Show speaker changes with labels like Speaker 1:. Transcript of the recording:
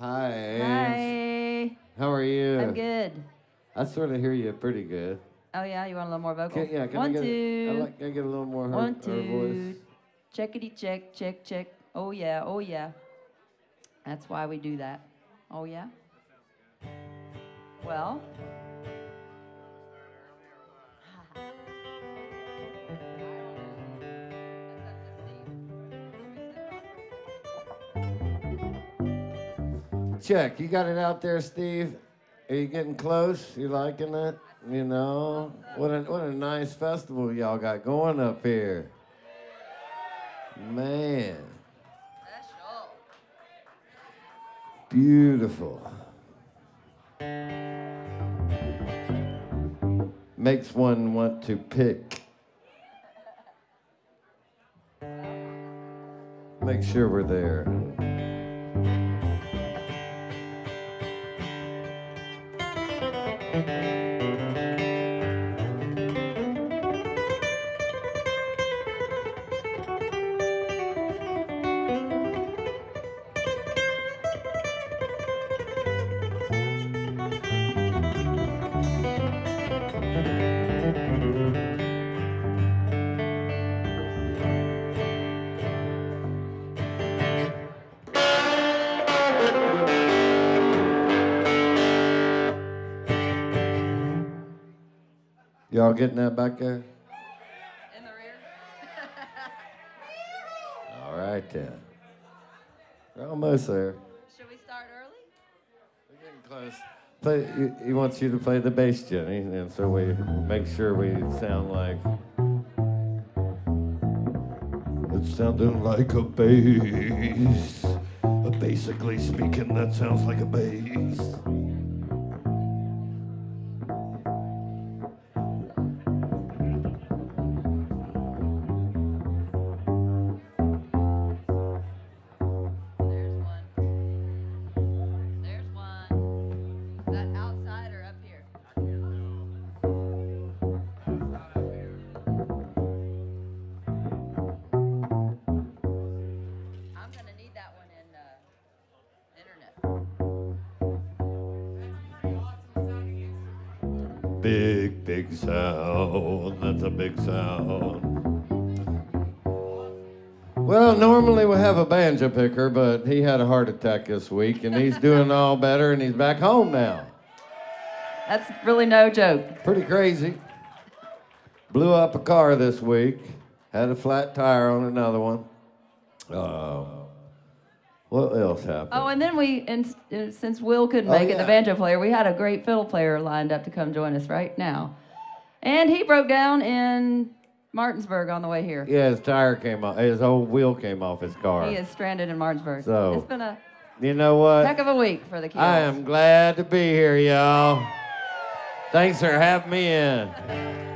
Speaker 1: Hi.
Speaker 2: Hi.
Speaker 1: How are you?
Speaker 2: I'm good.
Speaker 1: I sort of hear you pretty good.
Speaker 2: Oh yeah, you want a little more vocal?
Speaker 1: Can
Speaker 2: One,
Speaker 1: I get
Speaker 2: two.
Speaker 1: can I get a little more
Speaker 2: One,
Speaker 1: her voice?
Speaker 2: two. Checkity check, check, check. Oh yeah, oh yeah. That's why we do that. Oh yeah? Well.
Speaker 1: Check. You got it out there, Steve? Are you getting close? You liking it? You know? What a nice festival y'all got going up here. Man. Beautiful. Makes one want to pick. Make sure we're there. Y'all getting that back there?
Speaker 2: In the rear.
Speaker 1: All right then. We're almost there.
Speaker 2: Should we start early?
Speaker 1: We're getting close. He wants you to play the bass, Jenny, and so we make sure we sound like. It's sounding like a bass. Basically speaking, that sounds like a bass. Big sound. That's a big sound. Well, normally we have a banjo picker, but he had a heart attack this week, and he's doing all better, and he's back home now.
Speaker 2: That's really no joke.
Speaker 1: Pretty crazy. Blew up a car this week. Had a flat tire on another one. What else happened?
Speaker 2: Oh, and then since Will couldn't make it, the banjo player, we had a great fiddle player lined up to come join us right now. And he broke down in Martinsburg on the way here.
Speaker 1: Yeah, his tire came off. His whole wheel came off his car.
Speaker 2: He is stranded in Martinsburg.
Speaker 1: So,
Speaker 2: it's been a
Speaker 1: you know what?
Speaker 2: heck of a week for the kids.
Speaker 1: I am glad to be here, y'all. Thanks for having me in.